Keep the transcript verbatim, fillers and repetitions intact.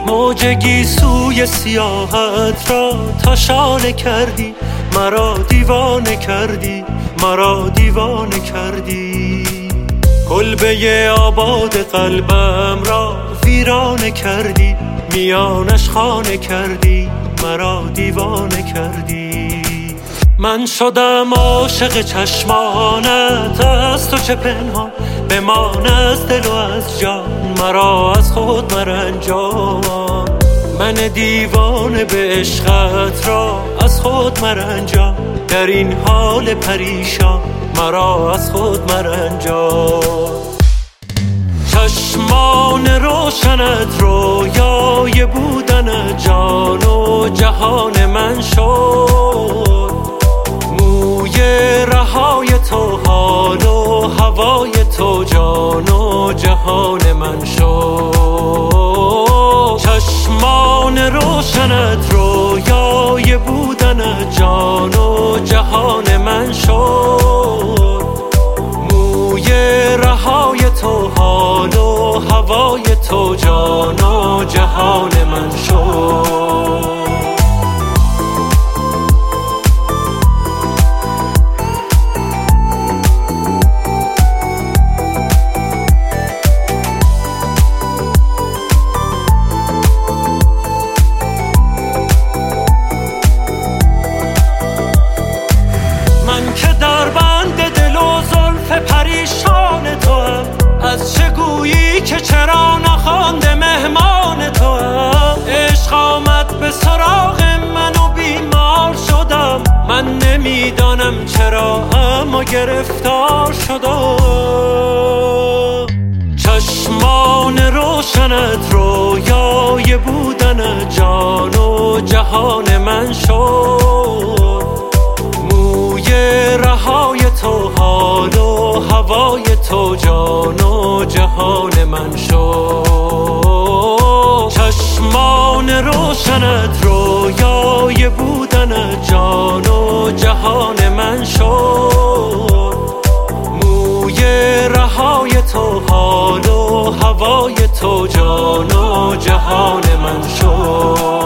موج سوی سیاحت را تا شانه کردی، مرا دیوانه کردی، مرا دیوانه کردی. کلبه آباد قلبم را ویرانه کردی، میانش خانه کردی، مرا دیوانه کردی. من شدم عاشق چشمانت، از تو چه پنهان بمان از دل و از جان، مرا از خود مرنجان. من دیوانه به عشقت را از خود مرنجان، در این حال پریشان مرا از خود مرنجان. چشمان روشنت رویای بودن جان و جهان من شد، موی رهای تو حال و هوای تو جان و جهان من شد. چشمان روشنت رویای بودن جان و جهان من شد، موی رهای تو حال و هوای تو جان و جهان من شد. پریشان تو هم از چه گویی که چرا نخوانده مهمان تو هم. عشق آمد به سراغ من و بیمار شدم، من نمیدانم چرا اما گرفتار شدم. چشمان روشنت رویای بودن جان و جهان من شد، موی رهای تو حال و هوای تو جان و جهان من شد. چشمان روشنت رویای بودن جان و جهان من شد، موی رهای تو حال و هوای تو جان و جهان من شد.